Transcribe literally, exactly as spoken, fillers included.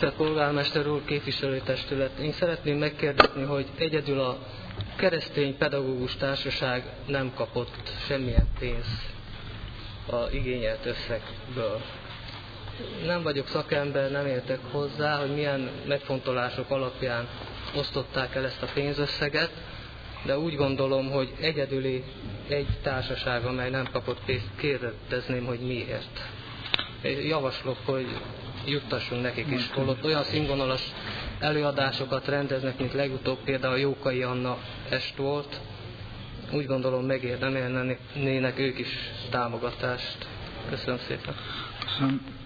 Tisztelt Polgármester úr, képviselőtestület! Én szeretném megkérdezni, hogy egyedül a Keresztény Pedagógus Társaság nem kapott semmilyen pénzt a igényelt összegből. Nem vagyok szakember, nem értek hozzá, hogy milyen megfontolások alapján osztották el ezt a pénzösszeget, de úgy gondolom, hogy egyedüli egy társaság, amely nem kapott pénzt, kérdezném, hogy miért. Javaslok, hogy juttassunk nekik is, holott olyan színvonalas előadásokat rendeznek, mint legutóbb például Jókai Anna est volt. Úgy gondolom, megérdemelnének ők is támogatást. Köszönöm szépen. Köszönöm.